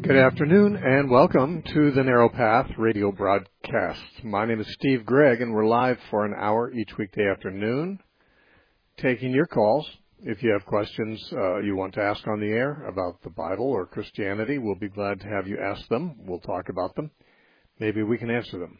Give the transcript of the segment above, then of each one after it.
Good afternoon and welcome to the Narrow Path radio broadcast. My name is Steve Gregg and we're live for an hour each weekday afternoon taking your calls. If you have questions you want to ask on the air about the Bible or Christianity, we'll be glad to have you ask them. We'll talk about them. Maybe we can answer them.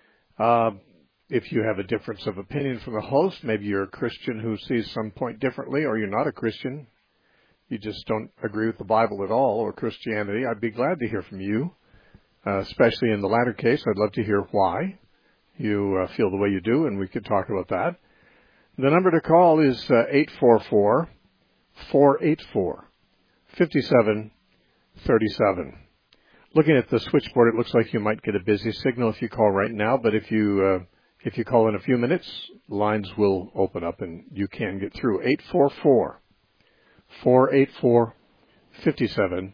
If you have a difference of opinion from the host, maybe you're a Christian who sees some point differently, or you're not a Christian, you just don't agree with the Bible at all or Christianity, I'd be glad to hear from you, especially in the latter case. I'd love to hear why you feel the way you do, and we could talk about that. The number to call is 844-484-5737. Looking at the switchboard, it looks like you might get a busy signal if you call right now, but if you call in a few minutes, lines will open up and you can get through. 844-484-5737.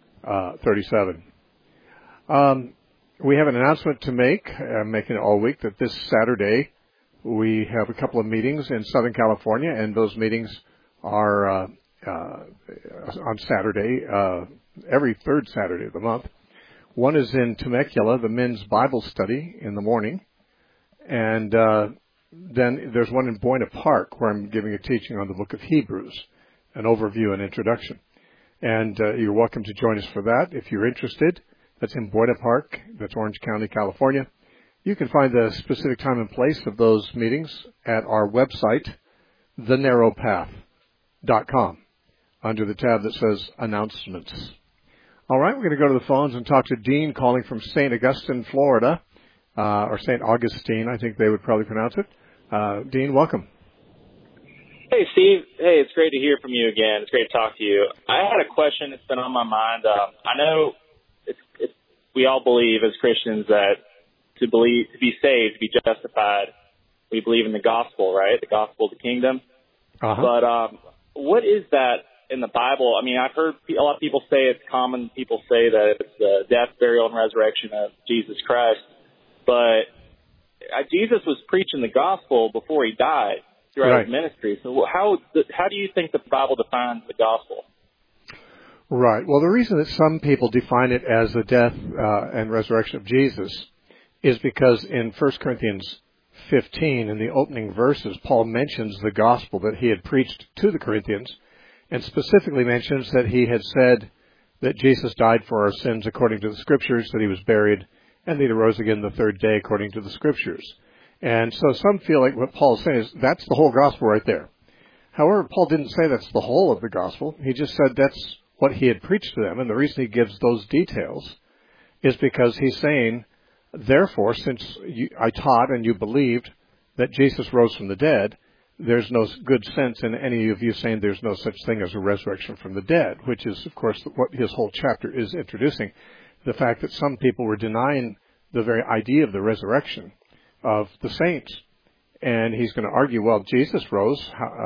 We have an announcement to make. I'm making it all week, that this Saturday we have a couple of meetings in Southern California, and those meetings are on Saturday, every third Saturday of the month. One is in Temecula, the men's Bible study in the morning, and then there's one in Buena Park where I'm giving a teaching on the book of Hebrews, an overview and introduction. And you're welcome to join us for that if you're interested. That's in Buena Park. That's Orange County, California. You can find the specific time and place of those meetings at our website, thenarrowpath.com, under the tab that says Announcements. All right, we're going to go to the phones and talk to Dean calling from St. Augustine, Florida, or St. Augustine, I think they would probably pronounce it. Dean, welcome. Hey, Steve. Hey, it's great to hear from you again. It's great to talk to you. I had a question that's been on my mind. I know we all believe as Christians that to be saved, to be justified, we believe in the gospel, right? The gospel of the kingdom. Uh-huh. But what is that in the Bible? I mean, I've heard a lot of people say it's common. People say that it's the death, burial, and resurrection of Jesus Christ. But Jesus was preaching the gospel before he died throughout his ministry. So how do you think the Bible defines the gospel? Right. Well, the reason that some people define it as the death and resurrection of Jesus is because in 1 Corinthians 15, in the opening verses, Paul mentions the gospel that he had preached to the Corinthians, and specifically mentions that he had said that Jesus died for our sins according to the Scriptures, that he was buried, and that he arose again the third day according to the Scriptures. And so some feel like what Paul is saying is that's the whole gospel right there. However, Paul didn't say that's the whole of the gospel. He just said that's what he had preached to them. And the reason he gives those details is because he's saying, therefore, since I taught and you believed that Jesus rose from the dead, there's no good sense in any of you saying there's no such thing as a resurrection from the dead, which is, of course, what his whole chapter is introducing, the fact that some people were denying the very idea of the resurrection of the saints. And he's going to argue, well, Jesus rose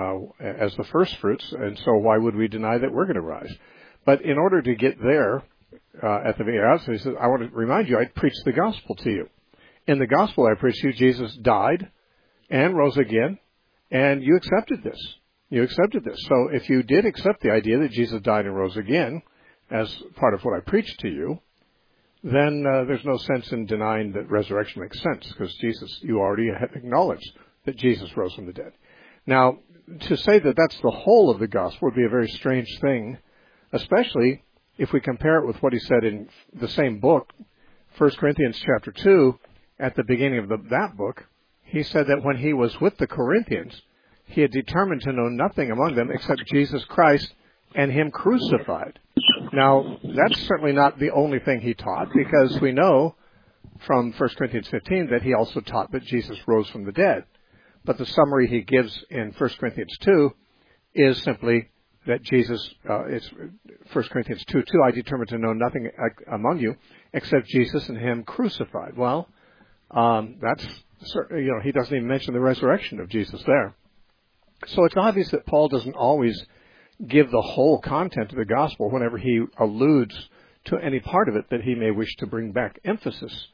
as the first fruits, and so why would we deny that we're going to rise? But in order to get there, at the very outset, he says, I want to remind you, I preached the gospel to you. In the gospel I preached to you, Jesus died and rose again, and you accepted this. You accepted this. So if you did accept the idea that Jesus died and rose again as part of what I preached to you, then there's no sense in denying that resurrection makes sense, because you already have acknowledged that Jesus rose from the dead. Now, to say that that's the whole of the gospel would be a very strange thing, especially if we compare it with what he said in the same book, 1 Corinthians chapter 2, at the beginning of that book. He said that when he was with the Corinthians, he had determined to know nothing among them except Jesus Christ and him crucified. Now, that's certainly not the only thing he taught, because we know from 1 Corinthians 15 that he also taught that Jesus rose from the dead. But the summary he gives in 1 Corinthians 2 is simply that Jesus, it's 1 Corinthians 2:2, I determined to know nothing among you except Jesus and him crucified. Well, that's, he doesn't even mention the resurrection of Jesus there. So it's obvious that Paul doesn't always give the whole content of the gospel whenever he alludes to any part of it that he may wish to bring back emphasis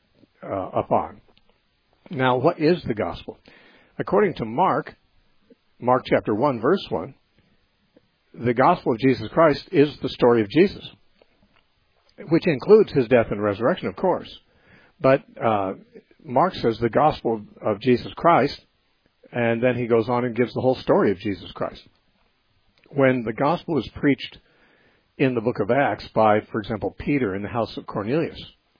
upon. Now, what is the gospel? According to Mark chapter 1, verse 1, the gospel of Jesus Christ is the story of Jesus. which includes his death and resurrection, of course. But Mark says the gospel of Jesus Christ, and then he goes on and gives the whole story of Jesus Christ. When the gospel is preached in the book of Acts by, for example, Peter in the house of Cornelius,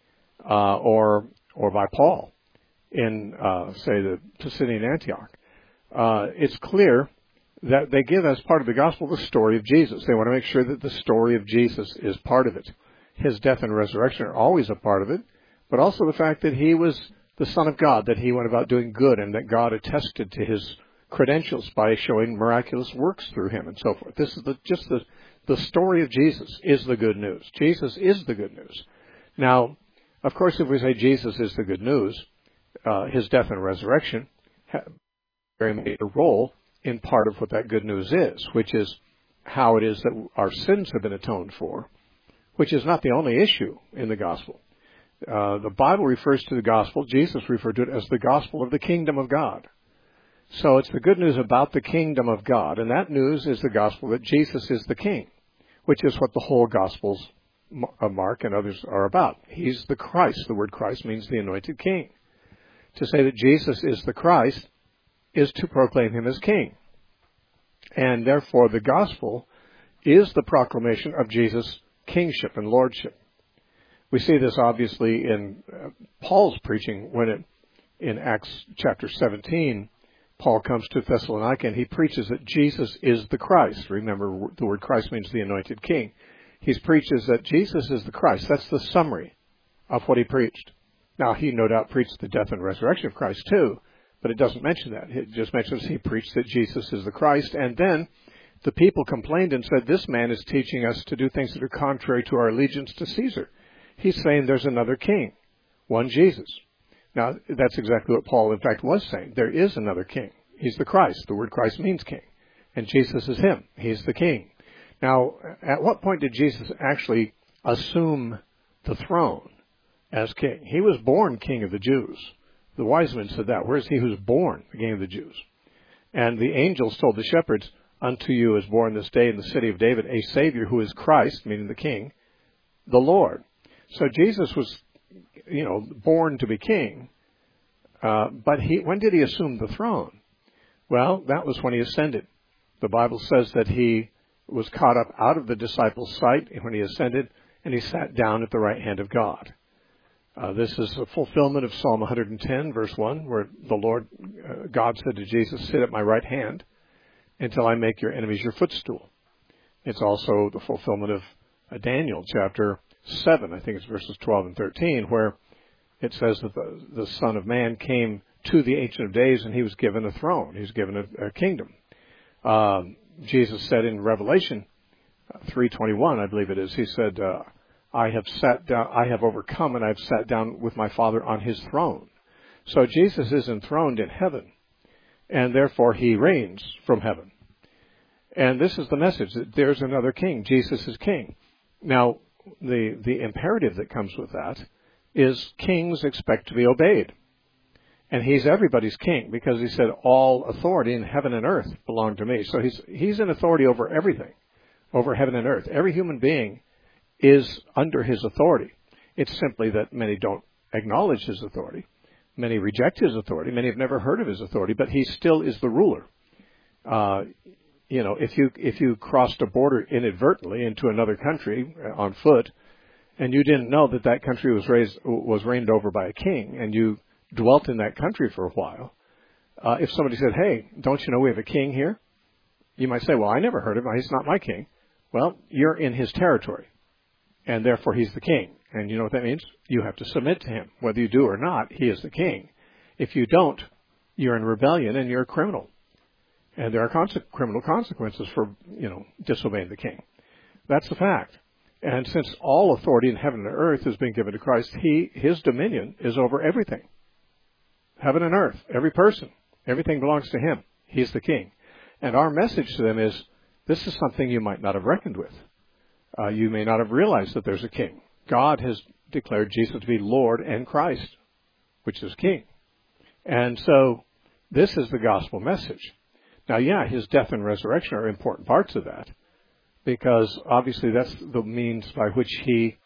or by Paul in, say, the Pisidian Antioch, it's clear that they give as part of the gospel the story of Jesus. They want to make sure that the story of Jesus is part of it. His death and resurrection are always a part of it, but also the fact that he was the Son of God, that he went about doing good, and that God attested to his credentials by showing miraculous works through him and so forth. This is the story of Jesus is the good news. Jesus is the good news. Now, of course, if we say Jesus is the good news, his death and resurrection have a very major role in part of what that good news is, which is how it is that our sins have been atoned for, which is not the only issue in the gospel. The Bible refers to the gospel, Jesus referred to it as the gospel of the kingdom of God. So it's the good news about the kingdom of God, and that news is the gospel that Jesus is the king, which is what the whole gospels of Mark and others are about. He's the Christ. The word Christ means the anointed king. To say that Jesus is the Christ is to proclaim him as king. And therefore the gospel is the proclamation of Jesus' kingship and lordship. We see this obviously in Paul's preaching when in Acts chapter 17, Paul comes to Thessalonica and he preaches that Jesus is the Christ. Remember, the word Christ means the anointed king. He preaches that Jesus is the Christ. That's the summary of what he preached. Now, he no doubt preached the death and resurrection of Christ too, but it doesn't mention that. It just mentions he preached that Jesus is the Christ, and then the people complained and said, this man is teaching us to do things that are contrary to our allegiance to Caesar. He's saying there's another king, one Jesus. Now, that's exactly what Paul, in fact, was saying. There is another king. He's the Christ. The word Christ means king. And Jesus is him. He's the king. Now, at what point did Jesus actually assume the throne as king? He was born king of the Jews. The wise men said that. Where is he who's born the king of the Jews? And the angels told the shepherds, unto you is born this day in the city of David a Savior who is Christ, meaning the king, the Lord. So Jesus was, born to be king. But when did he assume the throne? Well, that was when he ascended. The Bible says that he was caught up out of the disciples' sight when he ascended, and he sat down at the right hand of God. This is a fulfillment of Psalm 110, verse 1, where the Lord, God said to Jesus, sit at my right hand until I make your enemies your footstool. It's also the fulfillment of Daniel chapter 7, I think it's verses 12 and 13, where it says that the Son of Man came to the Ancient of Days and he was given a throne. He was given a kingdom. Jesus said in Revelation 3:21, I believe it is, he said, I have overcome and I have sat down with my Father on his throne. So Jesus is enthroned in heaven, and therefore he reigns from heaven. And this is the message, that there's another king. Jesus is king. Now, the imperative that comes with that is kings expect to be obeyed. And he's everybody's king, because he said all authority in heaven and earth belong to me. So he's in authority over everything, over heaven and earth. Every human being is under his authority. It's simply that many don't acknowledge his authority. Many reject his authority. Many have never heard of his authority, but he still is the ruler. If you crossed a border inadvertently into another country on foot, and you didn't know that country was reigned over by a king, and you dwelt in that country for a while, if somebody said, hey, don't you know we have a king here? You might say, well, I never heard of him. He's not my king. Well, you're in his territory, and therefore he's the king. And you know what that means? You have to submit to him. Whether you do or not, he is the king. If you don't, you're in rebellion and you're a criminal. And there are criminal consequences for, disobeying the king. That's the fact. And since all authority in heaven and earth has been given to Christ, his dominion is over everything. Heaven and earth, every person, everything belongs to him. He's the king. And our message to them is, this is something you might not have reckoned with. You may not have realized that there's a king. God has declared Jesus to be Lord and Christ, which is king. And so this is the gospel message. Now, his death and resurrection are important parts of that, because obviously that's the means by which he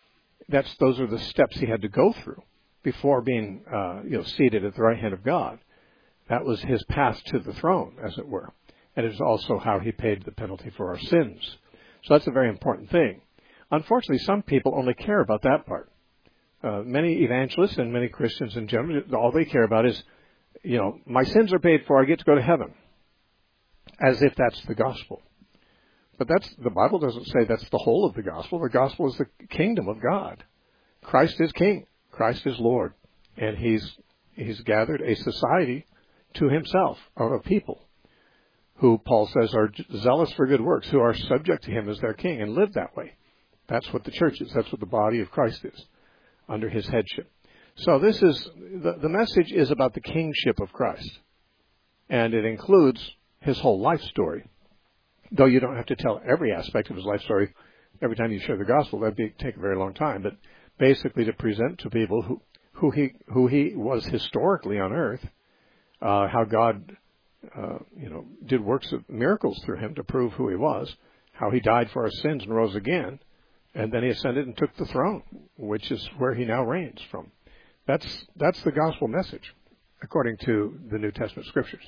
those are the steps he had to go through before being seated at the right hand of God. That was his path to the throne, as it were. And it is also how he paid the penalty for our sins. So that's a very important thing. Unfortunately, some people only care about that part. Many evangelists and many Christians in general, all they care about is, my sins are paid for, I get to go to heaven. As if that's the gospel. But the Bible doesn't say that's the whole of the gospel. The gospel is the kingdom of God. Christ is king. Christ is Lord. And he's gathered a society to himself of a people who Paul says are zealous for good works, who are subject to him as their king and live that way. That's what the church is. That's what the body of Christ is, under his headship. So this is, the message is about the kingship of Christ. And it includes his whole life story. Though you don't have to tell every aspect of his life story every time you share the gospel. That'd take a very long time. But basically to present to people who he was historically on earth, how God, did works of miracles through him to prove who he was, how he died for our sins and rose again, and then he ascended and took the throne, which is where he now reigns from. That's the gospel message, according to the New Testament scriptures.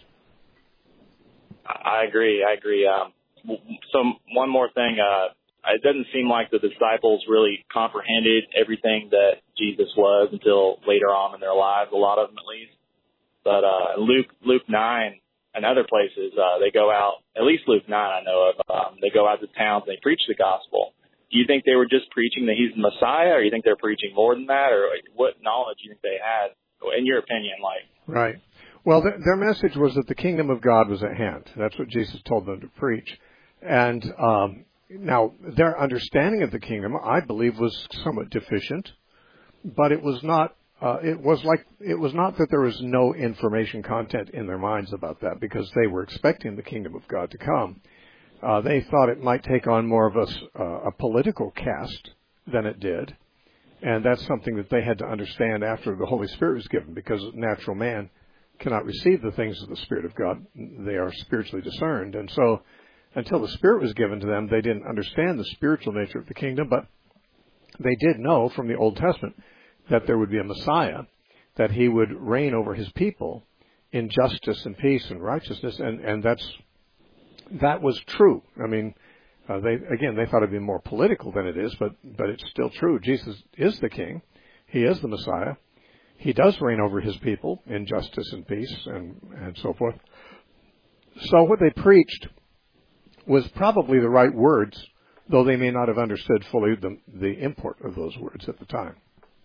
I agree. So one more thing, it doesn't seem like the disciples really comprehended everything that Jesus was until later on in their lives, a lot of them at least. But Luke 9 and other places, they go out, at least Luke 9 I know of, they go out to towns and they preach the gospel. Do you think they were just preaching that he's the Messiah, or do you think they're preaching more than that, or what knowledge do you think they had, in your opinion? Right. Well, their message was that the kingdom of God was at hand. That's what Jesus told them to preach. And now, their understanding of the kingdom, I believe, was somewhat deficient, but it was not. It was not that there was no information content in their minds about that, because they were expecting the kingdom of God to come. They thought it might take on more of a political cast than it did, and that's something that they had to understand after the Holy Spirit was given, because natural man cannot receive the things of the Spirit of God. They are spiritually discerned, and so until the Spirit was given to them, they didn't understand the spiritual nature of the kingdom, but they did know from the Old Testament that there would be a Messiah, that he would reign over his people in justice and peace and righteousness, and that was true. I mean, they thought it'd be more political than it is, but it's still true. Jesus is the king. He is the Messiah. He does reign over his people in justice and peace and so forth. So what they preached was probably the right words, though they may not have understood fully the import of those words at the time.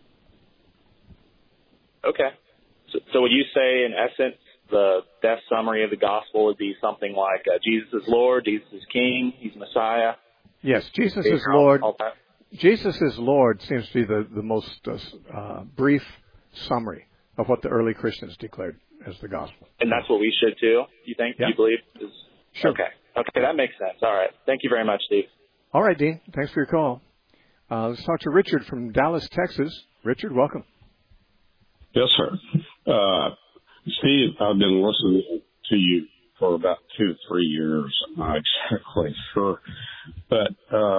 Okay. So would you say, in essence, the best summary of the gospel would be something like Jesus is Lord, Jesus is King, he's Messiah? Yes, Jesus is Lord. Jesus is Lord seems to be the most brief summary of what the early Christians declared as the gospel. And that's what we should too, you think? Yeah. You believe? Sure. Okay, that makes sense. All right. Thank you very much, Steve. All right, Dean. Thanks for your call. Let's talk to Richard from Dallas, Texas. Richard, welcome. Yes, sir. Steve, I've been listening to you for about 2 to 3 years. I'm not exactly sure. But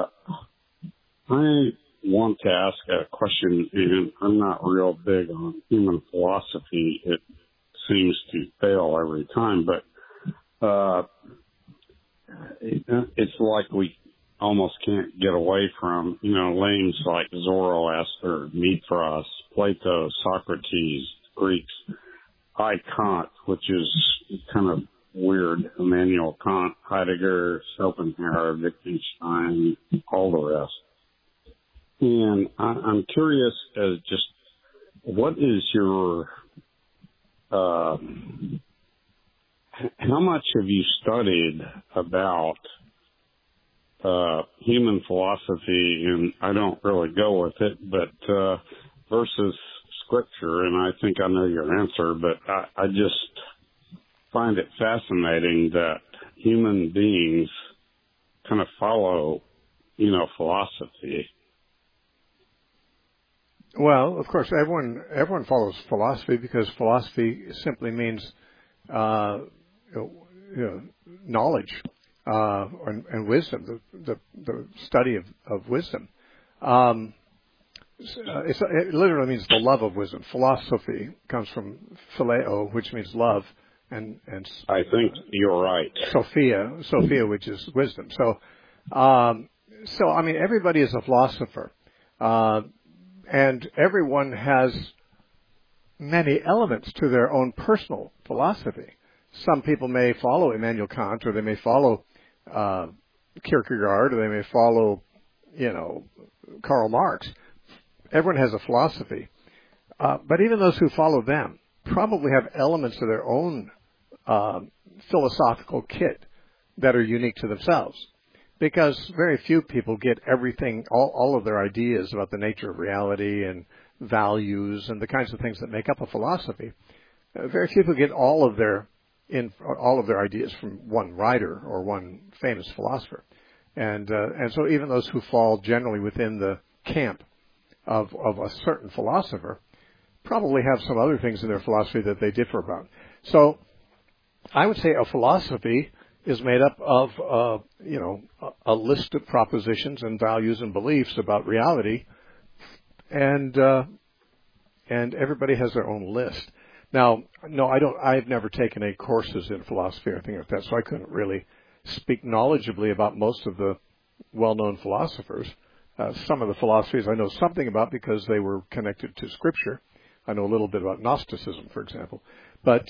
I want to ask a question, and I'm not real big on human philosophy. It seems to fail every time. But it's like we almost can't get away from, names like Zoroaster, Mithras, Plato, Socrates, Greeks, Kant, which is kind of weird, Immanuel Kant, Heidegger, Schopenhauer, Wittgenstein, all the rest. And I'm curious as just what is your, how much have you studied about human philosophy, and I don't really go with it, but versus Scripture, and I think I know your answer, but I just find it fascinating that human beings kind of follow, philosophy. Well, of course, everyone follows philosophy, because philosophy simply means knowledge and wisdom, the study of wisdom. it literally means the love of wisdom. Philosophy comes from phileo, which means love, and I think you're right. Sophia, which is wisdom. So I mean, everybody is a philosopher, and everyone has many elements to their own personal philosophy. Some people may follow Immanuel Kant, or they may follow Kierkegaard, or they may follow, Karl Marx. Everyone has a philosophy. But even those who follow them probably have elements of their own philosophical kit that are unique to themselves. Because very few people get everything, all of their ideas about the nature of reality and values and the kinds of things that make up a philosophy. Very few people get all of their ideas from one writer or one famous philosopher. And so even those who fall generally within the camp of a certain philosopher probably have some other things in their philosophy that they differ about. So I would say a philosophy is made up of, a list of propositions and values and beliefs about reality, and everybody has their own list. Now, no, I've never taken any courses in philosophy or anything like that, so I couldn't really speak knowledgeably about most of the well-known philosophers. Some of the philosophies I know something about because they were connected to Scripture. I know a little bit about Gnosticism, for example. But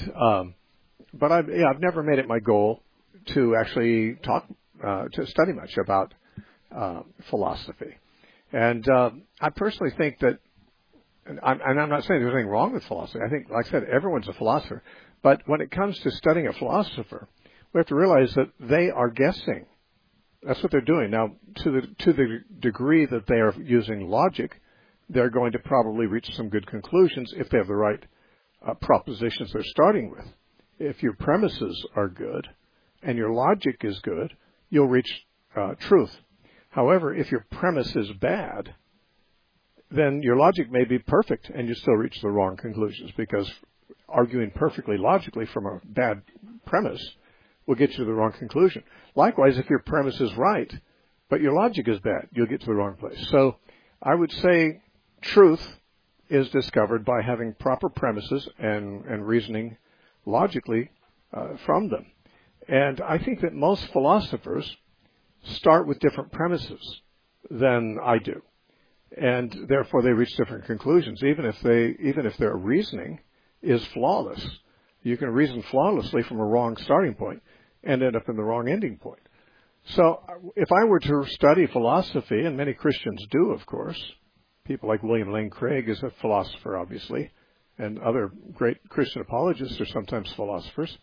I've never made it my goal to actually to study much about philosophy. And I personally think that, and I'm not saying there's anything wrong with philosophy. I think, like I said, everyone's a philosopher. But when it comes to studying a philosopher, we have to realize that they are guessing. That's what they're doing. Now, to the degree that they are using logic, they're going to probably reach some good conclusions if they have the right propositions they're starting with. If your premises are good and your logic is good, you'll reach truth. However, if your premise is bad, then your logic may be perfect and you still reach the wrong conclusions, because arguing perfectly logically from a bad premise will get you to the wrong conclusion. Likewise, if your premise is right, but your logic is bad, you'll get to the wrong place. So I would say truth is discovered by having proper premises and reasoning logically from them. And I think that most philosophers start with different premises than I do. And therefore they reach different conclusions, even if their reasoning is flawless. You can reason flawlessly from a wrong starting point and end up in the wrong ending point. So if I were to study philosophy, and many Christians do, of course, people like William Lane Craig is a philosopher, obviously, and other great Christian apologists are sometimes philosophers,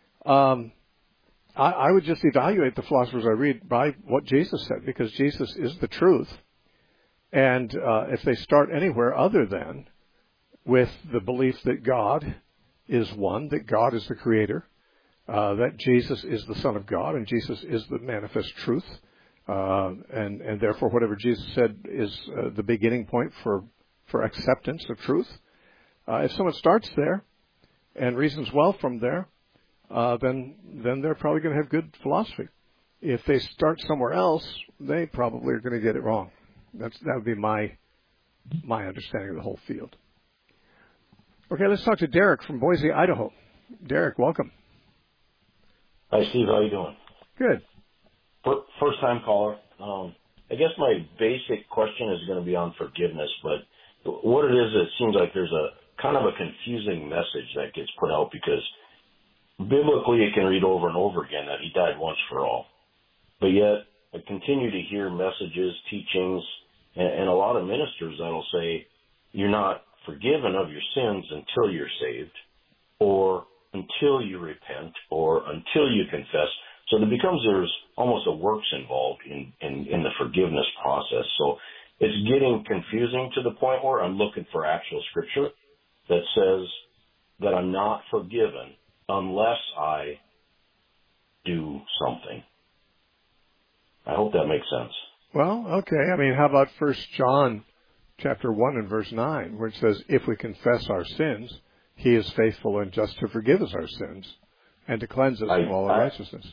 I would just evaluate the philosophers I read by what Jesus said, because Jesus is the truth. And if they start anywhere other than with the belief that God is one, that God is the creator, that Jesus is the Son of God, and Jesus is the manifest truth, and therefore whatever Jesus said is the beginning point for acceptance of truth. If someone starts there and reasons well from there, then they're probably going to have good philosophy. If they start somewhere else, they probably are going to get it wrong. That would be my understanding of the whole field. Okay, let's talk to Derek from Boise, Idaho. Derek, welcome. Hi, Steve. How you doing? Good. First-time caller. I guess my basic question is going to be on forgiveness, but what it is, it seems like there's a kind of a confusing message that gets put out, because biblically it can read over and over again that he died once for all. But yet I continue to hear messages, teachings, and a lot of ministers that'll say you're not forgiven of your sins until you're saved, or until you repent, or until you confess. So there's almost a works involved in the forgiveness process. So it's getting confusing to the point where I'm looking for actual scripture that says that I'm not forgiven unless I do something. I hope that makes sense. Well, okay. I mean, how about 1 John chapter 1 and verse 9, where it says, if we confess our sins, he is faithful and just to forgive us our sins and to cleanse us from all unrighteousness.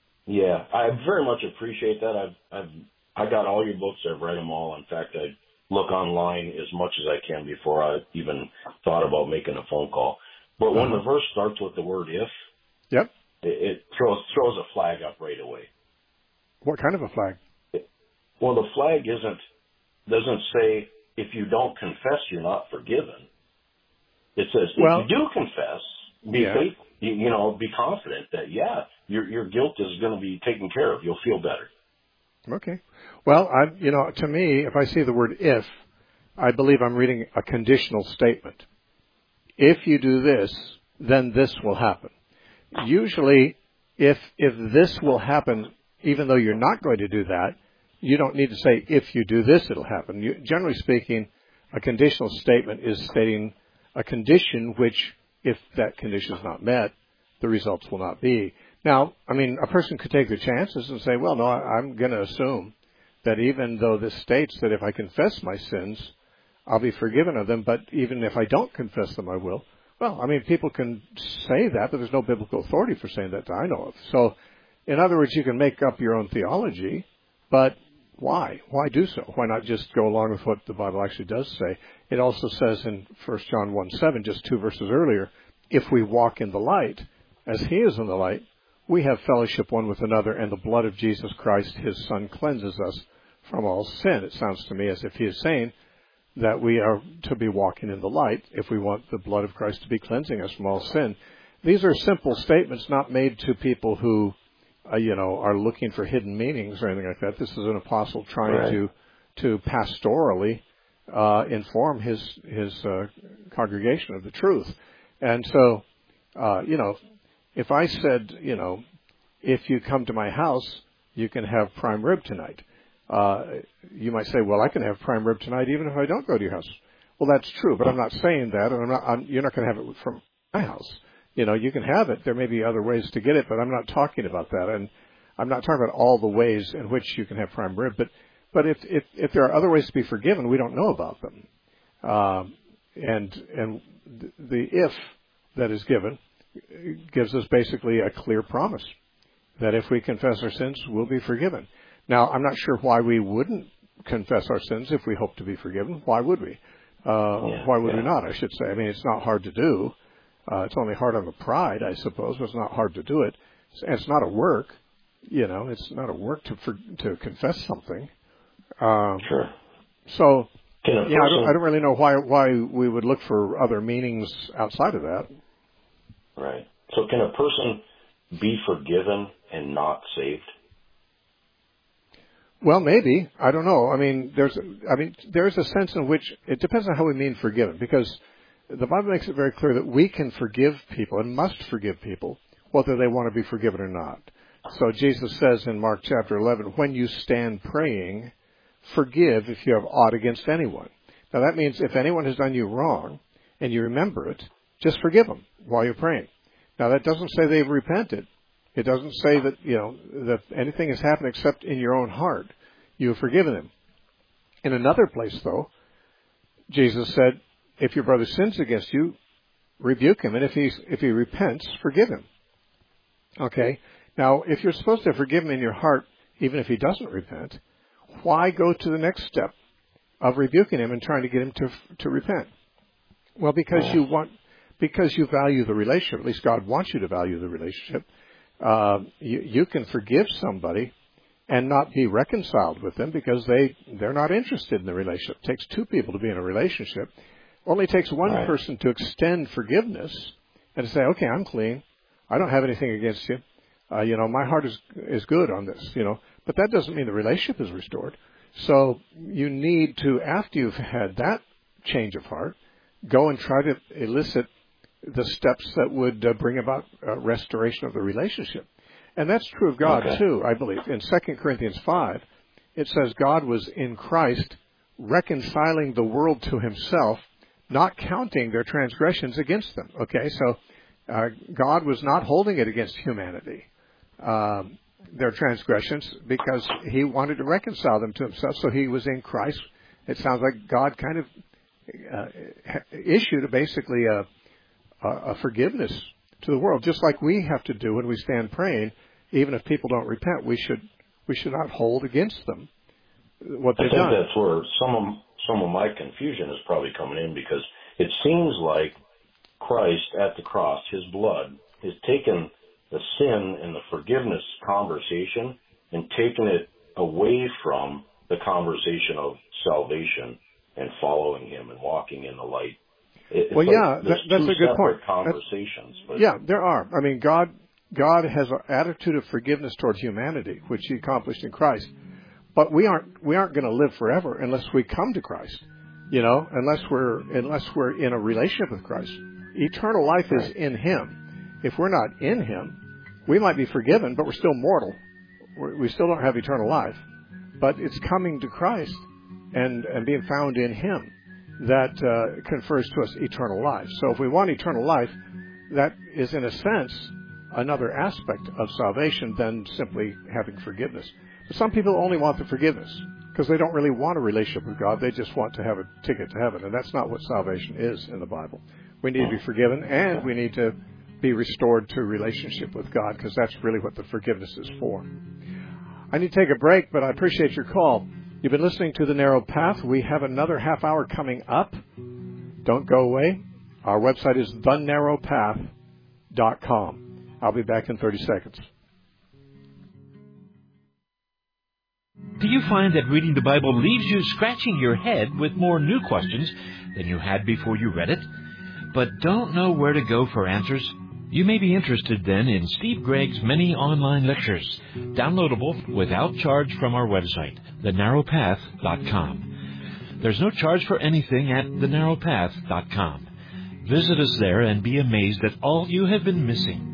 Yeah, I very much appreciate that. I got all your books. I've read them all. In fact, I look online as much as I can before I even thought about making a phone call. But when the verse starts with the word if, Yep. it throws a flag up right away. What kind of a flag? Well, the flag doesn't say if you don't confess, you're not forgiven. It says if you do confess, be faithful. Be confident that your guilt is going to be taken care of. You'll feel better. Okay. Well, to me, if I see the word if, I believe I'm reading a conditional statement. If you do this, then this will happen. Usually, if this will happen, even though you're not going to do that, you don't need to say, if you do this, it'll happen. Generally speaking, a conditional statement is stating a condition which, if that condition is not met, the results will not be. Now, a person could take the chances and say, well, no, I'm going to assume that even though this states that if I confess my sins, I'll be forgiven of them, but even if I don't confess them, I will. Well, people can say that, but there's no biblical authority for saying that I know of. So, in other words, you can make up your own theology, but why? Why do so? Why not just go along with what the Bible actually does say? It also says in 1 John 1:7, just 2 verses earlier, if we walk in the light, as he is in the light, we have fellowship one with another, and the blood of Jesus Christ, his Son, cleanses us from all sin. It sounds to me as if he is saying that we are to be walking in the light if we want the blood of Christ to be cleansing us from all sin. These are simple statements not made to people who, are looking for hidden meanings or anything like that. This is an apostle trying to pastorally inform his congregation of the truth. And so, if I said, if you come to my house, you can have prime rib tonight. You might say, well, I can have prime rib tonight even if I don't go to your house. Well, that's true, but I'm not saying that, and you're not going to have it from my house. You can have it. There may be other ways to get it, but I'm not talking about that. And I'm not talking about all the ways in which you can have prime rib. But if there are other ways to be forgiven, we don't know about them. And the if that is given gives us basically a clear promise that if we confess our sins, we'll be forgiven. Now, I'm not sure why we wouldn't confess our sins if we hope to be forgiven. Why would we? Why would we not, I should say? It's not hard to do. It's only hard on the pride, I suppose, but it's not hard to do it. It's not a work. It's not a work to confess something. Sure. So, I don't really know why we would look for other meanings outside of that. Right. So can a person be forgiven and not saved? Well, maybe. I don't know. There's a sense in which it depends on how we mean forgiven, because the Bible makes it very clear that we can forgive people and must forgive people, whether they want to be forgiven or not. So Jesus says in Mark chapter 11, when you stand praying, forgive if you have aught against anyone. Now that means if anyone has done you wrong and you remember it, just forgive them while you're praying. Now that doesn't say they've repented. It doesn't say that, that anything has happened except in your own heart. You have forgiven them. In another place, though, Jesus said, if your brother sins against you, rebuke him, and if he repents, forgive him. Okay? Now, if you're supposed to forgive him in your heart, even if he doesn't repent, why go to the next step of rebuking him and trying to get him to repent? Well, because you value the relationship. At least God wants you to value the relationship. You can forgive somebody and not be reconciled with them because they're not interested in the relationship. It takes two people to be in a relationship. Only takes one person to extend forgiveness and to say, okay, I'm clean. I don't have anything against you. My heart is good on this, But that doesn't mean the relationship is restored. So you need to, after you've had that change of heart, go and try to elicit the steps that would bring about restoration of the relationship. And that's true of God, too, I believe. In 2 Corinthians 5, it says God was in Christ reconciling the world to himself, not counting their transgressions against them. Okay, so God was not holding it against humanity, their transgressions, because he wanted to reconcile them to himself. So he was in Christ. It sounds like God kind of issued basically a forgiveness to the world, just like we have to do when we stand praying. Even if people don't repent, we should not hold against them what they've done. I think that's where some of my confusion is probably coming in, because it seems like Christ at the cross, his blood, has taken the sin and the forgiveness conversation and taken it away from the conversation of salvation and following him and walking in the light. Well, yeah, that's a good point. Conversations. But yeah, there are. I mean, God has an attitude of forgiveness toward humanity, which he accomplished in Christ. But we aren't going to live forever unless we come to Christ. Unless we're in a relationship with Christ. Eternal life is in him. If we're not in him, we might be forgiven, but we're still mortal. We still don't have eternal life. But it's coming to Christ and being found in him that confers to us eternal life. So if we want eternal life, that is in a sense another aspect of salvation than simply having forgiveness. But some people only want the forgiveness because they don't really want a relationship with God. They just want to have a ticket to heaven, and that's not what salvation is in the Bible. We need to be forgiven, and we need to be restored to relationship with God, because that's really what the forgiveness is for. I need to take a break, but I appreciate your call. You've been listening to The Narrow Path. We have another half hour coming up. Don't go away. Our website is thenarrowpath.com. I'll be back in 30 seconds. Do you find that reading the Bible leaves you scratching your head with more new questions than you had before you read it, but don't know where to go for answers? You may be interested then in Steve Gregg's many online lectures, downloadable without charge from our website, thenarrowpath.com. There's no charge for anything at thenarrowpath.com. Visit us there and be amazed at all you have been missing.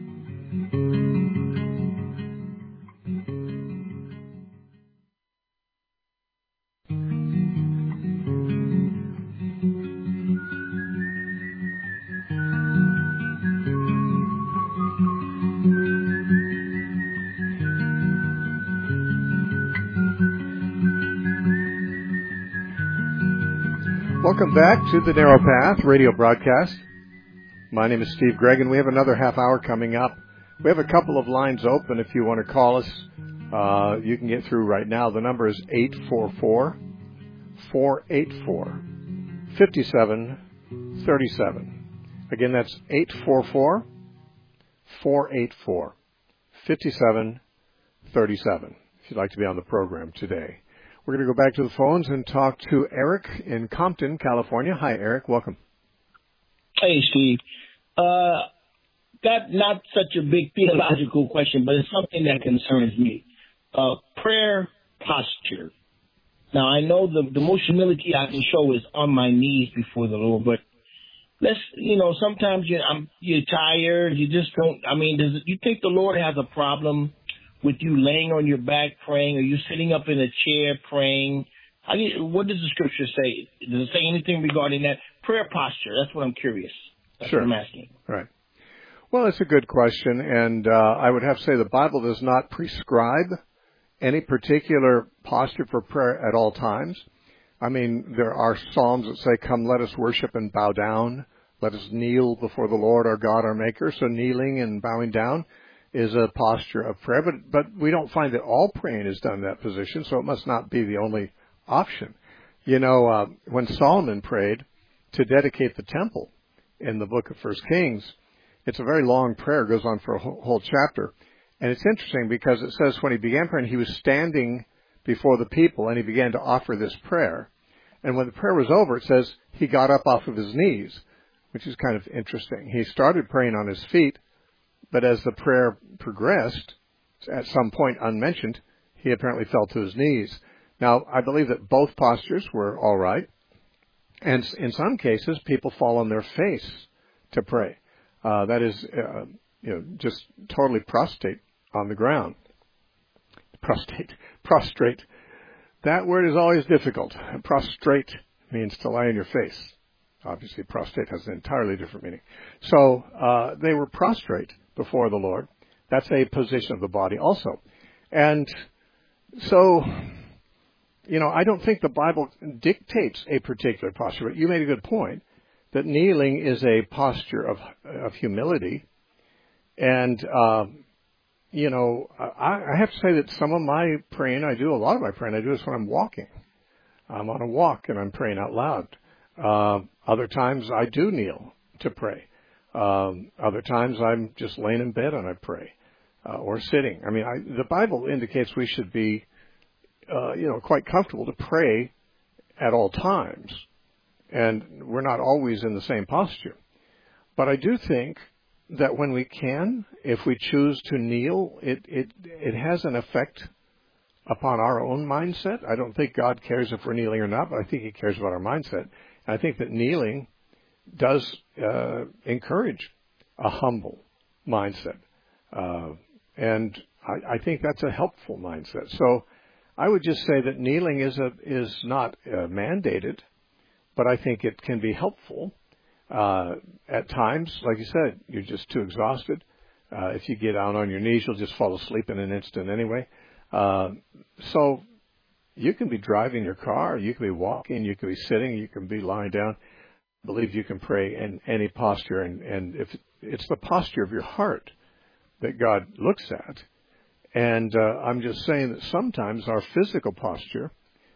Welcome back to the Narrow Path radio broadcast. My name is Steve Gregg, and we have another half hour coming up. We have a couple of lines open if you want to call us. You can get through right now. The number is 844-484-5737. Again, that's 844-484-5737 if you'd like to be on the program today. We're going to go back to the phones and talk to Eric in Compton, California. Hi, Eric. Welcome. Hey, Steve. That's not such a big theological question, but it's something that concerns me. Prayer posture. Now, I know the most humility I can show is on my knees before the Lord, but sometimes you're tired. You just don't. I mean, you think the Lord has a problem with you laying on your back praying, or you sitting up in a chair praying? What does the scripture say? Does it say anything regarding that? Prayer posture. That's what I'm curious. That's Sure. what I'm asking. Right. Well, it's a good question, and I would have to say the Bible does not prescribe any particular posture for prayer at all times. I mean, there are psalms that say, "Come, let us worship and bow down. Let us kneel before the Lord our God, our Maker." So kneeling and bowing down is a posture of prayer, but we don't find that all praying is done in that position, so it must not be the only option. When Solomon prayed to dedicate the temple in the book of 1 Kings, it's a very long prayer, goes on for a whole chapter. And it's interesting because it says when he began praying, he was standing before the people and he began to offer this prayer. And when the prayer was over, it says he got up off of his knees, which is kind of interesting. He started praying on his feet, but as the prayer progressed, at some point unmentioned, he apparently fell to his knees. Now, I believe that both postures were all right. And in some cases, people fall on their face to pray. That is, just totally prostrate on the ground. Prostrate. That word is always difficult. Prostrate means to lie on your face. Obviously, prostrate has an entirely different meaning. So they were prostrate before the Lord. That's a position of the body also. And so, I don't think the Bible dictates a particular posture, but you made a good point that kneeling is a posture of humility. And, I have to say that some of my praying, a lot of my praying I do is when I'm walking. I'm on a walk and I'm praying out loud. Other times I do kneel to pray. Other times I'm just laying in bed and I pray, or sitting. I mean, the Bible indicates we should be, quite comfortable to pray at all times. And we're not always in the same posture. But I do think that when we can, if we choose to kneel, it has an effect upon our own mindset. I don't think God cares if we're kneeling or not, but I think He cares about our mindset. And I think that kneeling does encourage a humble mindset. And I think that's a helpful mindset. So I would just say that kneeling is not mandated, but I think it can be helpful. At times, like you said, you're just too exhausted. If you get down on your knees, you'll just fall asleep in an instant anyway. So you can be driving your car, you can be walking, you can be sitting, you can be lying down. I believe you can pray in any posture, and if it's the posture of your heart that God looks at. And I'm just saying that sometimes our physical posture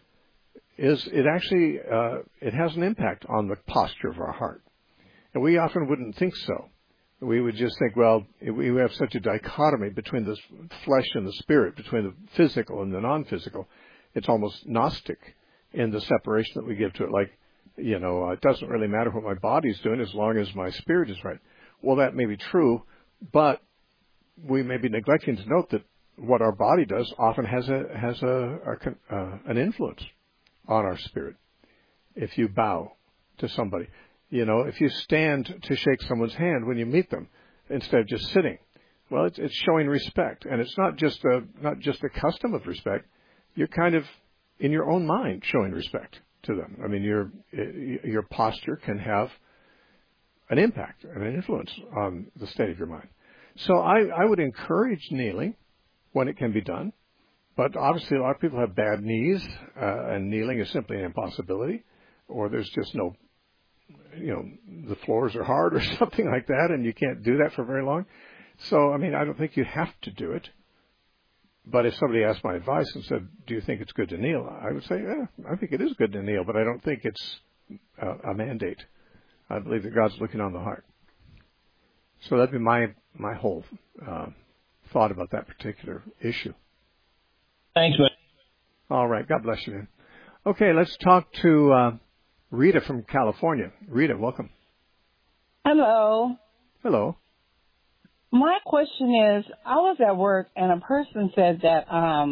it has an impact on the posture of our heart. And we often wouldn't think so. We would just think, well, we have such a dichotomy between the flesh and the spirit, between the physical and the non-physical. It's almost Gnostic in the separation that we give to it. Like, it doesn't really matter what my body's doing as long as my spirit is right. Well, that may be true, but we may be neglecting to note that what our body does often has an influence on our spirit. If you bow to somebody, if you stand to shake someone's hand when you meet them instead of just sitting, well, it's showing respect, and it's not just a custom of respect. You're kind of in your own mind showing respect to them. I mean, your posture can have an impact and an influence on the state of your mind. So I would encourage kneeling when it can be done, but obviously a lot of people have bad knees, and kneeling is simply an impossibility, or there's just no, the floors are hard or something like that, and you can't do that for very long. So, I mean, I don't think you have to do it. But if somebody asked my advice and said, do you think it's good to kneel? I would say, yeah, I think it is good to kneel, but I don't think it's a mandate. I believe that God's looking on the heart. So that'd be my whole thought about that particular issue. Thanks, man. All right. God bless you, man. Okay, let's talk to Rita from California. Rita, welcome. Hello. Hello. My question is, I was at work and a person said that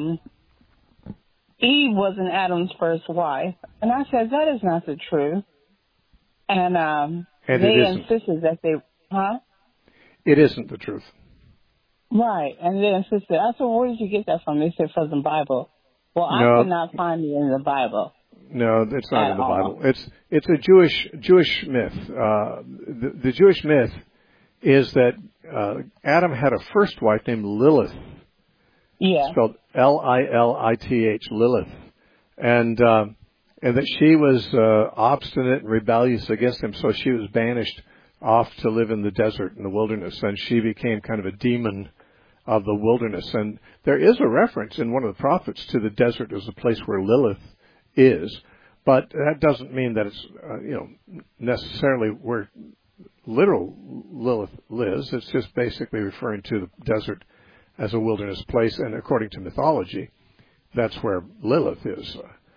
Eve wasn't Adam's first wife. And I said, that is not the truth. And they insisted that they, It isn't the truth. Right. And they insisted. I said, well, where did you get that from? They said, from the Bible. Well, I could not find it in the Bible. No, it's not in the Bible. It's a Jewish myth. The Jewish myth is that Adam had a first wife named Lilith. Yeah. Spelled Lilith, Lilith, and that she was obstinate and rebellious against him, so she was banished off to live in the desert, in the wilderness, and she became kind of a demon of the wilderness. And there is a reference in one of the prophets to the desert as a place where Lilith is, but that doesn't mean that it's necessarily where literal Lilith lives. It's just basically referring to the desert as a wilderness place, and according to mythology, that's where Lilith is.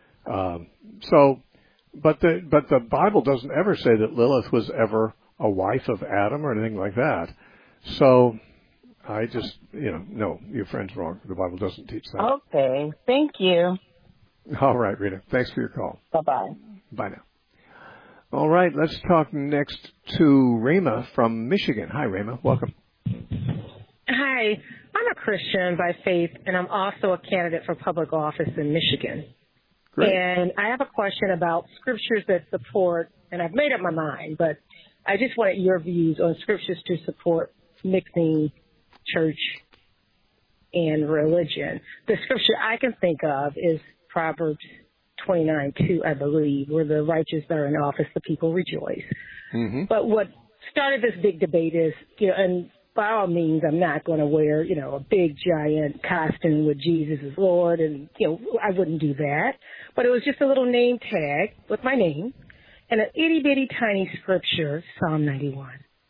But the Bible doesn't ever say that Lilith was ever a wife of Adam or anything like that. So I just, no, your friend's wrong. The Bible doesn't teach that. Okay. Thank you. All right, Rita. Thanks for your call. Bye-bye. Bye now. All right, let's talk next to Rama from Michigan. Hi, Rama. Welcome. Hi. I'm a Christian by faith, and I'm also a candidate for public office in Michigan. Great. And I have a question about scriptures that support, and I've made up my mind, but I just wanted your views on scriptures to support mixing church and religion. The scripture I can think of is Proverbs 29:2, I believe, where the righteous are in office, the people rejoice. Mm-hmm. But what started this big debate is, and by all means, I'm not going to wear, a big giant costume with Jesus as Lord, and, I wouldn't do that. But it was just a little name tag with my name and an itty-bitty tiny scripture, Psalm 91.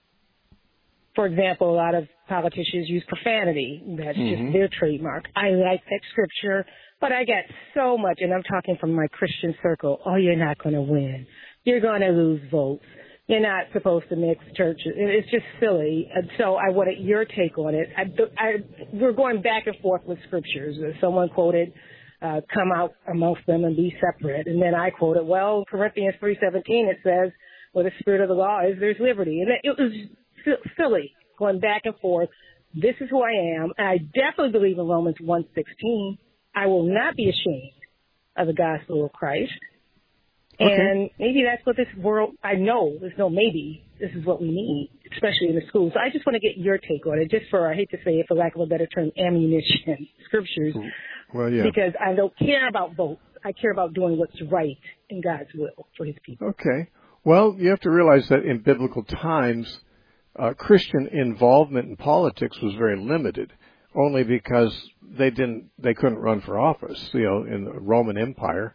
For example, a lot of politicians use profanity. That's just their trademark. I like that scripture, but I got so much, and I'm talking from my Christian circle, you're not going to win. You're going to lose votes. You're not supposed to mix churches. It's just silly. And so I wanted your take on it. We're going back and forth with scriptures. Someone quoted, come out amongst them and be separate. And then I quoted, Corinthians 3:17, it says, where the spirit of the law is, there's liberty. And it was silly, going back and forth. This is who I am. And I definitely believe in Romans 1:16. I will not be ashamed of the gospel of Christ. Okay. And maybe that's what this world, I know, there's no maybe, this is what we need, especially in the schools. So I just want to get your take on it, just for, I hate to say it, for lack of a better term, ammunition, scriptures. Well, yeah. Because I don't care about votes. I care about doing what's right in God's will for his people. Okay. Well, you have to realize that in biblical times, Christian involvement in politics was very limited, only because they couldn't run for office. In the Roman Empire,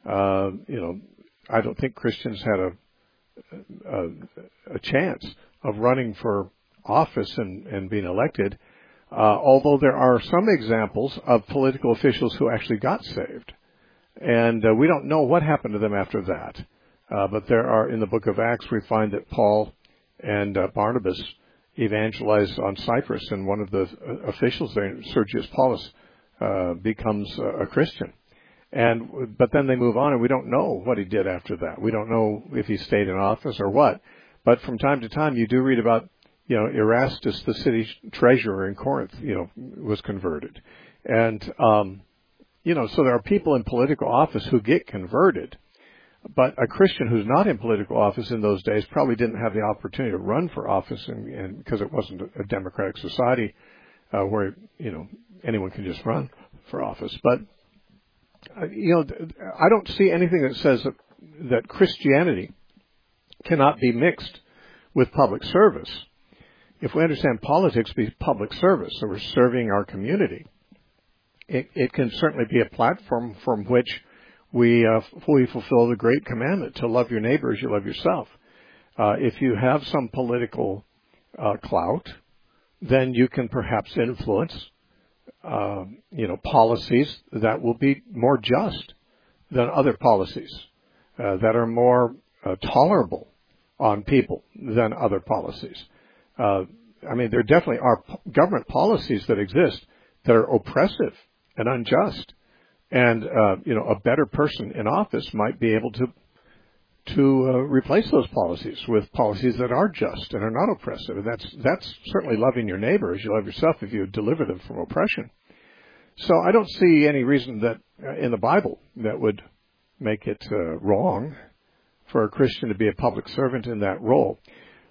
I don't think Christians had a chance of running for office and being elected, although there are some examples of political officials who actually got saved. And we don't know what happened to them after that. But there are, in the book of Acts, we find that Paul and Barnabas evangelized on Cyprus, and one of the officials there, Sergius Paulus, becomes a Christian. But then they move on, and we don't know what he did after that. We don't know if he stayed in office or what. But from time to time, you do read about, Erastus, the city treasurer in Corinth, was converted. And, so there are people in political office who get converted. But a Christian who's not in political office in those days probably didn't have the opportunity to run for office, and because it wasn't a democratic society where, anyone can just run for office. But I don't see anything that says that Christianity cannot be mixed with public service. If we understand politics to be public service, so we're serving our community, it can certainly be a platform from which we fully fulfill the great commandment to love your neighbor as you love yourself. If you have some political clout, then you can perhaps influence policies that will be more just than other policies, that are more tolerable on people than other policies. There definitely are government policies that exist that are oppressive and unjust. And, a better person in office might be able to replace those policies with policies that are just and are not oppressive. And that's certainly loving your neighbor as you love yourself if you deliver them from oppression. So I don't see any reason that in the Bible that would make it wrong for a Christian to be a public servant in that role.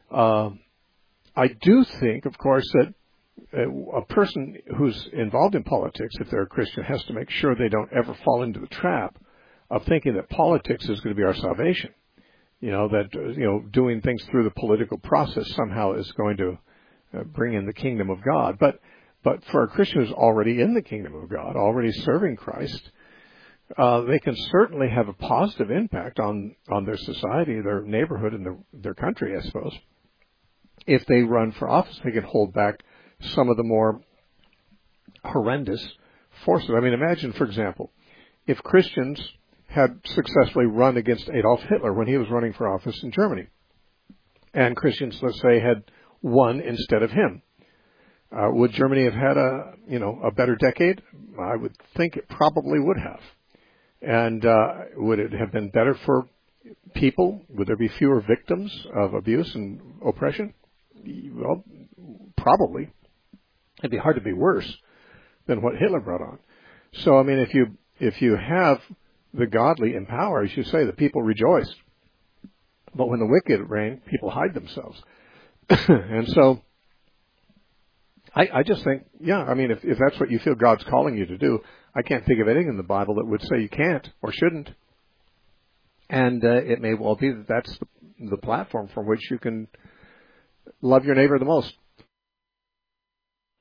I do think, of course, that a person who's involved in politics, if they're a Christian, has to make sure they don't ever fall into the trap of thinking that politics is going to be our salvation. Doing things through the political process somehow is going to bring in the kingdom of God. But for a Christian who's already in the kingdom of God, already serving Christ, they can certainly have a positive impact on their society, their neighborhood, and their country, I suppose. If they run for office, they can hold back some of the more horrendous forces. Imagine, for example, if Christians had successfully run against Adolf Hitler when he was running for office in Germany, and Christians, let's say, had won instead of him. Would Germany have had a better decade? I would think it probably would have. And would it have been better for people? Would there be fewer victims of abuse and oppression? Well, probably. It'd be hard to be worse than what Hitler brought on. So, if you have the godly in power, as you say, the people rejoice. But when the wicked reign, people hide themselves. And so, I just think, if that's what you feel God's calling you to do, I can't think of anything in the Bible that would say you can't or shouldn't. And it may well be that that's the platform from which you can love your neighbor the most.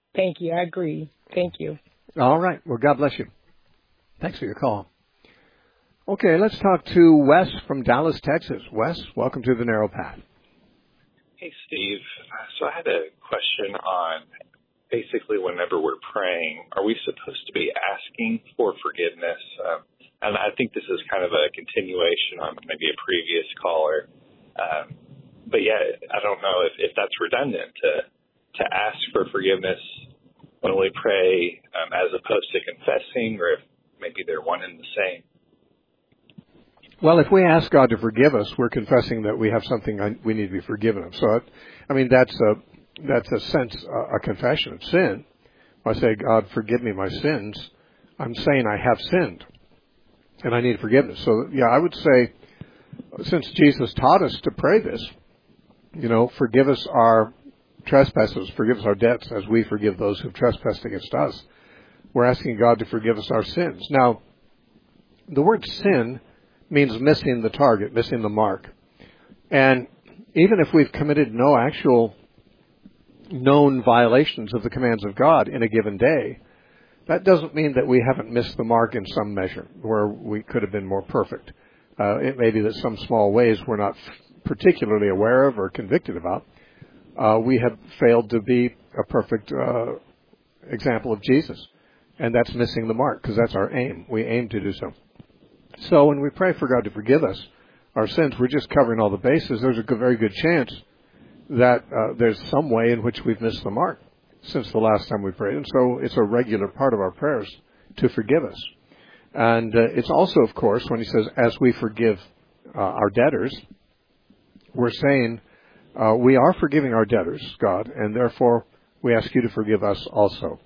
Thank you. I agree. Thank you. All right. Well, God bless you. Thanks for your call. Okay, let's talk to Wes from Dallas, Texas. Wes, welcome to the Narrow Path. Hey, Steve. So I had a question on basically whenever we're praying, are we supposed to be asking for forgiveness? And I think this is kind of a continuation on maybe a previous caller. But yeah, I don't know if that's redundant to ask for forgiveness when we pray as opposed to confessing, or if maybe they're one and the same. Well, if we ask God to forgive us, we're confessing that we have something we need to be forgiven of. So, I mean, that's a sense, a confession of sin. When I say, God, forgive me my sins, I'm saying I have sinned, and I need forgiveness. So, yeah, I would say, since Jesus taught us to pray this, forgive us our trespasses, forgive us our debts as we forgive those who trespassed against us. We're asking God to forgive us our sins. Now, the word sin means missing the target, missing the mark. And even if we've committed no actual known violations of the commands of God in a given day, that doesn't mean that we haven't missed the mark in some measure, where we could have been more perfect. It may be that some small ways we're not particularly aware of or convicted about. We have failed to be a perfect example of Jesus. And that's missing the mark, because that's our aim. We aim to do so. So when we pray for God to forgive us our sins, we're just covering all the bases. There's a very good chance that there's some way in which we've missed the mark since the last time we prayed. And so it's a regular part of our prayers to forgive us. And it's also, of course, when he says, as we forgive our debtors, we're saying we are forgiving our debtors, God, and therefore we ask you to forgive us also.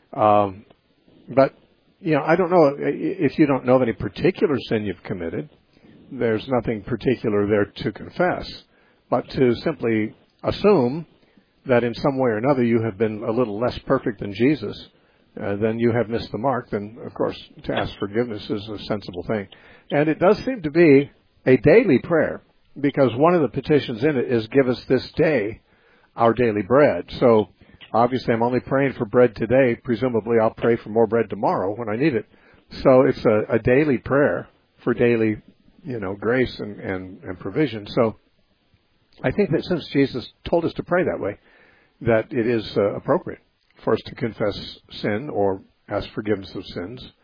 But I don't know if you don't know of any particular sin you've committed. There's nothing particular there to confess, but to simply assume that in some way or another you have been a little less perfect than Jesus, then you have missed the mark. Then, of course, to ask forgiveness is a sensible thing, and it does seem to be a daily prayer, because one of the petitions in it is, "Give us this day our daily bread." So obviously, I'm only praying for bread today. Presumably, I'll pray for more bread tomorrow when I need it. So it's a daily prayer for daily, grace and provision. So I think that since Jesus told us to pray that way, that it is appropriate for us to confess sin or ask forgiveness of sins.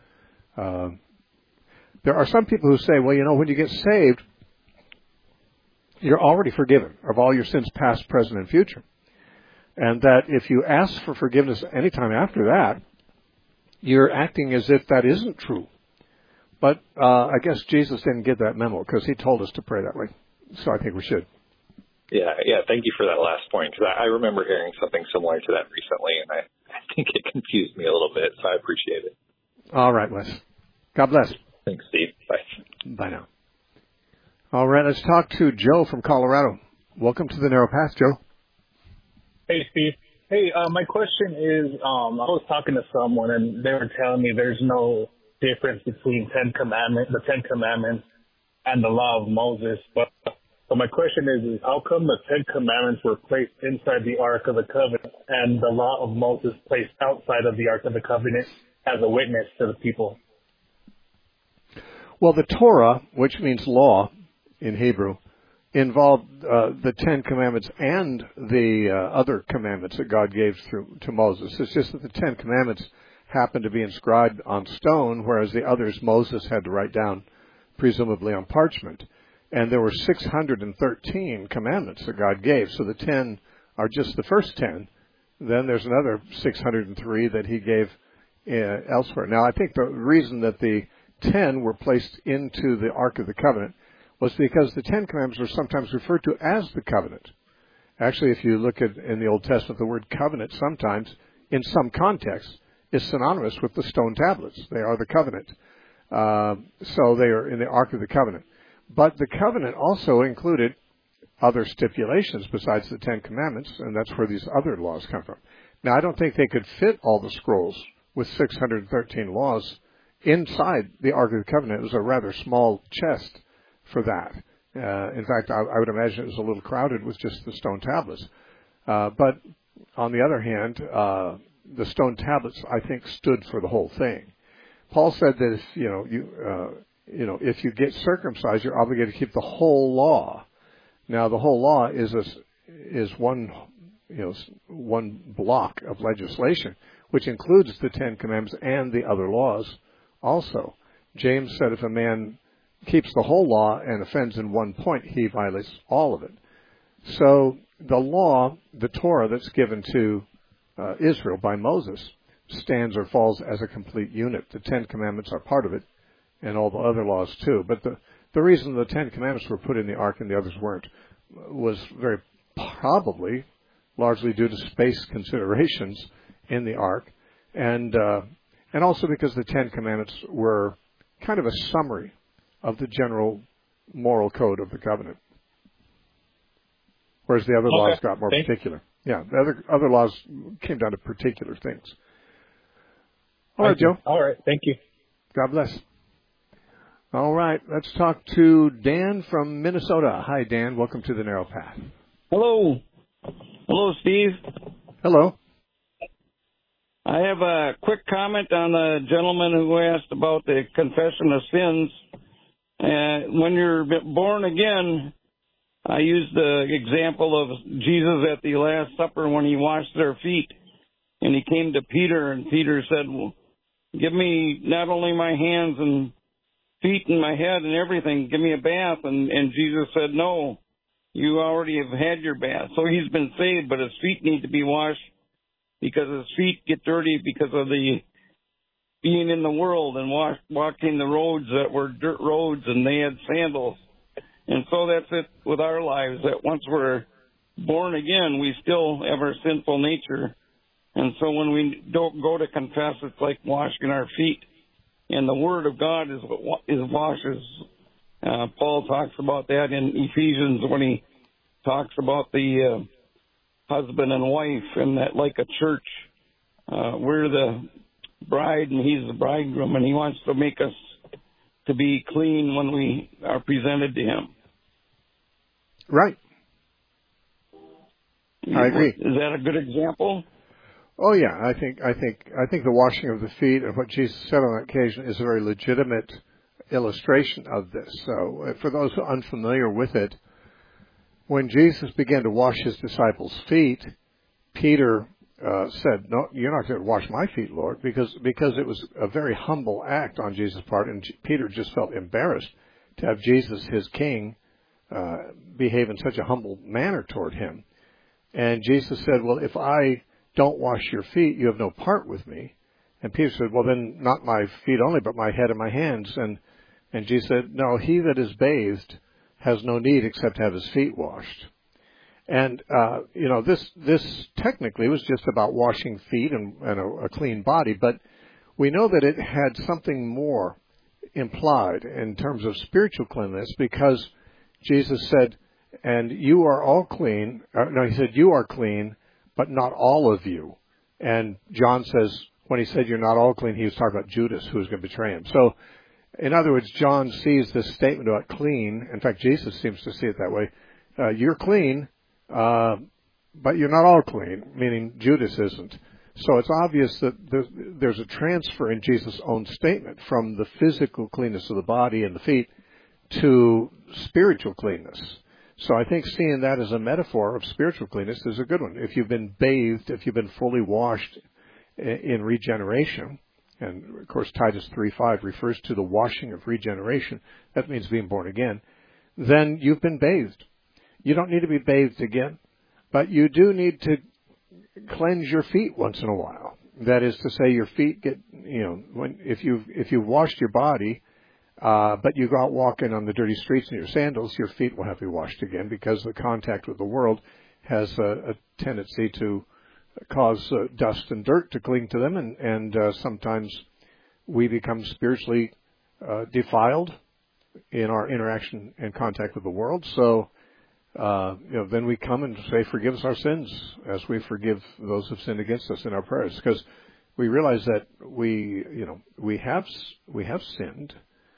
There are some people who say, well, when you get saved, you're already forgiven of all your sins past, present, and future. And that if you ask for forgiveness anytime after that, you're acting as if that isn't true. But I guess Jesus didn't get that memo, because he told us to pray that way. So I think we should. Yeah. Thank you for that last point, because I remember hearing something similar to that recently, and I think it confused me a little bit, so I appreciate it. All right, Wes. God bless. Thanks, Steve. Bye. Bye now. All right, let's talk to Joe from Colorado. Welcome to the Narrow Path, Joe. Hey, Steve. Hey, my question is, I was talking to someone, and they were telling me there's no difference between the Ten Commandments, and the Law of Moses. But my question is how come the Ten Commandments were placed inside the Ark of the Covenant, and the Law of Moses placed outside of the Ark of the Covenant as a witness to the people? Well, the Torah, which means law in Hebrew, involved the Ten Commandments and the other commandments that God gave to Moses. It's just that the Ten Commandments happened to be inscribed on stone, whereas the others Moses had to write down, presumably on parchment. And there were 613 commandments that God gave. So the 10 are just the first 10. Then there's another 603 that he gave elsewhere. Now, I think the reason that the 10 were placed into the Ark of the Covenant was because the Ten Commandments are sometimes referred to as the covenant. Actually, if you look at in the Old Testament, the word covenant sometimes, in some contexts, is synonymous with the stone tablets. They are the covenant. So they are in the Ark of the Covenant. But the covenant also included other stipulations besides the Ten Commandments, and that's where these other laws come from. Now, I don't think they could fit all the scrolls with 613 laws inside the Ark of the Covenant. It was a rather small chest for that. In fact, I would imagine it was a little crowded with just the stone tablets. But on the other hand, the stone tablets, I think, stood for the whole thing. Paul said that if if you get circumcised, you're obligated to keep the whole law. Now, the whole law is one block of legislation, which includes the Ten Commandments and the other laws also. James said if a man keeps the whole law and offends in one point, he violates all of it. So the law, the Torah that's given to Israel by Moses, stands or falls as a complete unit. The Ten Commandments are part of it, and all the other laws too. But the reason the Ten Commandments were put in the ark and the others weren't was very probably largely due to space considerations in the ark, and also because the Ten Commandments were kind of a summary of the general moral code of the covenant, whereas the other laws got more particular. Yeah, the other laws came down to particular things. All right, Joe. All right, thank you. God bless. All right, let's talk to Dan from Minnesota. Hi, Dan. Welcome to the Narrow Path. Hello. Hello, Steve. Hello. I have a quick comment on the gentleman who asked about the confession of sins. When you're born again, I used the example of Jesus at the Last Supper when he washed their feet. And he came to Peter, and Peter said, well, give me not only my hands and feet and my head and everything, give me a bath. And Jesus said, no, you already have had your bath. So he's been saved, but his feet need to be washed because his feet get dirty because of the being in the world and walking the roads that were dirt roads, and they had sandals. And so that's it with our lives, that once we're born again, we still have our sinful nature. And so when we don't go to confess, it's like washing our feet. And the Word of God is washes. Paul talks about that in Ephesians when he talks about the husband and wife, and that like a church, we're the bride and he's the bridegroom, and he wants to make us to be clean when we are presented to him. Right. I agree. Is that a good example? Oh yeah, I think the washing of the feet and what Jesus said on that occasion is a very legitimate illustration of this. So for those who are unfamiliar with it, when Jesus began to wash his disciples' feet, Peter said, "No, you're not going to wash my feet, Lord," because it was a very humble act on Jesus' part, and Peter just felt embarrassed to have Jesus, his king, behave in such a humble manner toward him. And Jesus said, "Well, if I don't wash your feet, you have no part with me." And Peter said, "Well, then not my feet only, but my head and my hands." And Jesus said, "No, he that is bathed has no need except to have his feet washed." And, this technically was just about washing feet and a clean body, but we know that it had something more implied in terms of spiritual cleanliness, because Jesus said, "And you are all clean." He said, "You are clean, but not all of you." And John says, when he said you're not all clean, he was talking about Judas, who was going to betray him. So, in other words, John sees this statement about clean. In fact, Jesus seems to see it that way. You're clean, but you're not all clean, meaning Judas isn't. So it's obvious that there's a transfer in Jesus' own statement from the physical cleanness of the body and the feet to spiritual cleanness. So I think seeing that as a metaphor of spiritual cleanness is a good one. If you've been bathed, if you've been fully washed in regeneration, and of course Titus 3:5 refers to the washing of regeneration, that means being born again, then you've been bathed. You don't need to be bathed again, but you do need to cleanse your feet once in a while. That is to say, your feet get, if you've washed your body, but you go out walking on the dirty streets in your sandals, your feet will have to be washed again, because the contact with the world has a tendency to cause dust and dirt to cling to them, and sometimes we become spiritually defiled in our interaction and contact with the world. So, then we come and say, "Forgive us our sins, as we forgive those who've sinned against us," in our prayers, because we realize that we have sinned.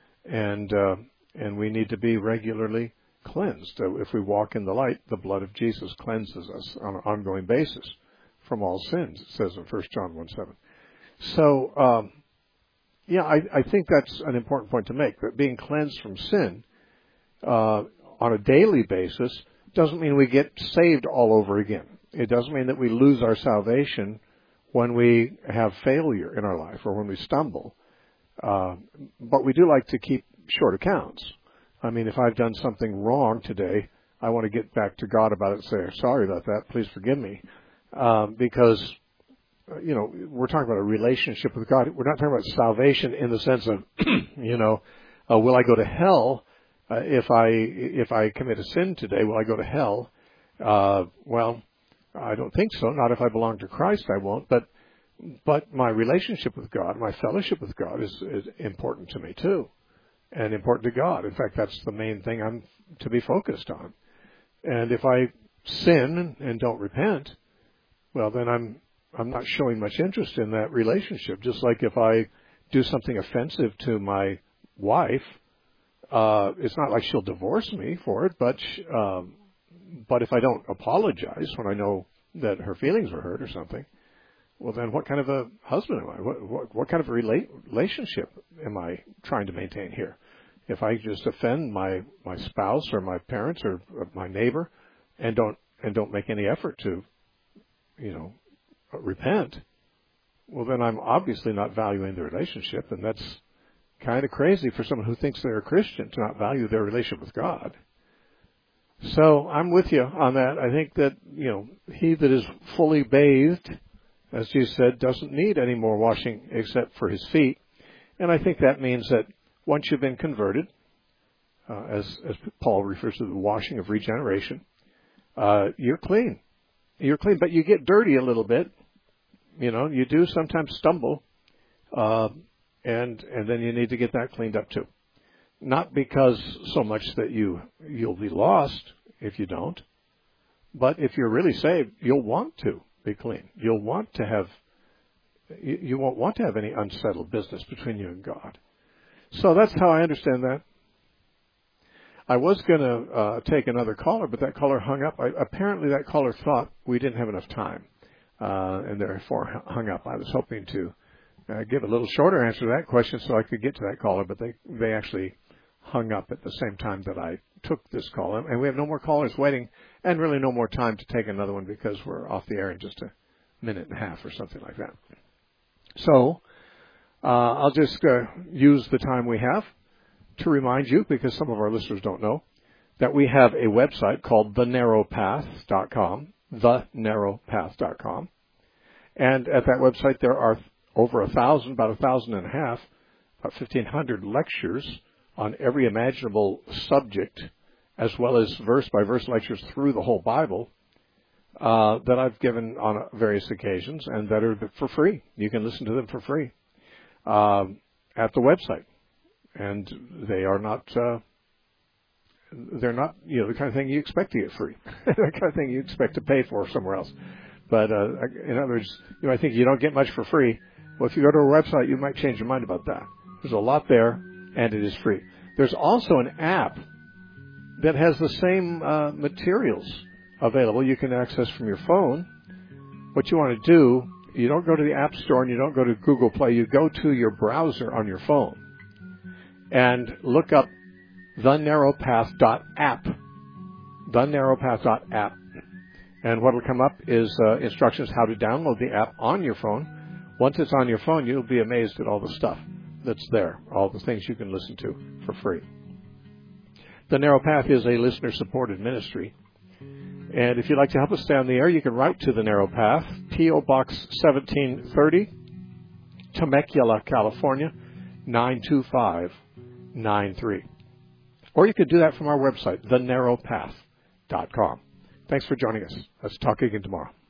And we need to be regularly cleansed. If we walk in the light, the blood of Jesus cleanses us on an ongoing basis from all sins, it says in 1 John 1:7. So, I think that's an important point to make, that being cleansed from sin on a daily basis doesn't mean we get saved all over again. It doesn't mean that we lose our salvation when we have failure in our life or when we stumble. But we do like to keep short accounts. I mean, if I've done something wrong today, I want to get back to God about it and say, sorry about that, please forgive me. Because, we're talking about a relationship with God. We're not talking about salvation in the sense of, will I go to hell if I commit a sin today? Will I go to hell? Well, I don't think so. Not if I belong to Christ, I won't. But my relationship with God, my fellowship with God is important to me too, and important to God. In fact, that's the main thing I'm to be focused on. And if I sin and don't repent, well, then I'm not showing much interest in that relationship. Just like if I do something offensive to my wife, it's not like she'll divorce me for it, but if I don't apologize when I know that her feelings were hurt or something, well, then what kind of a husband am I? What kind of a relationship am I trying to maintain here? If I just offend my spouse or my parents or my neighbor and don't make any effort to, repent, well, then I'm obviously not valuing the relationship, and that's kind of crazy for someone who thinks they're a Christian to not value their relationship with God. So I'm with you on that. I think that, he that is fully bathed, as Jesus said, doesn't need any more washing except for his feet. And I think that means that once you've been converted, as Paul refers to the washing of regeneration, you're clean. You're clean, but you get dirty a little bit. You do sometimes stumble, and then you need to get that cleaned up too. Not because so much that you'll be lost if you don't, but if you're really saved, you'll want to be clean. You won't want to have any unsettled business between you and God. So that's how I understand that. I was going to take another caller, but that caller hung up. Apparently that caller thought we didn't have enough time, and therefore hung up. I was hoping to give a little shorter answer to that question so I could get to that caller, but they actually hung up at the same time that I took this call. And we have no more callers waiting, and really no more time to take another one because we're off the air in just a minute and a half or something like that. So I'll just use the time we have to remind you, because some of our listeners don't know, that we have a website called thenarrowpath.com, thenarrowpath.com. And at that website there are over 1,000, about 1,500, about 1,500 lectures on every imaginable subject, as well as verse-by-verse lectures through the whole Bible that I've given on various occasions and that are for free. You can listen to them for free at the website. And they are not, they're not, the kind of thing you expect to get free. The kind of thing you expect to pay for somewhere else. But in other words, I think you don't get much for free. Well, if you go to our website, you might change your mind about that. There's a lot there, and it is free. There's also an app that has the same materials available you can access from your phone. What you want to do, you don't go to the App Store and you don't go to Google Play. You go to your browser on your phone and look up thenarrowpath.app. Thenarrowpath.app. And what will come up is instructions how to download the app on your phone. Once it's on your phone, you'll be amazed at all the stuff that's there, all the things you can listen to for free. The Narrow Path is a listener-supported ministry. And if you'd like to help us stay on the air, you can write to The Narrow Path, P.O. Box 1730, Temecula, California, 92593. Or you could do that from our website, thenarrowpath.com. Thanks for joining us. Let's talk again tomorrow.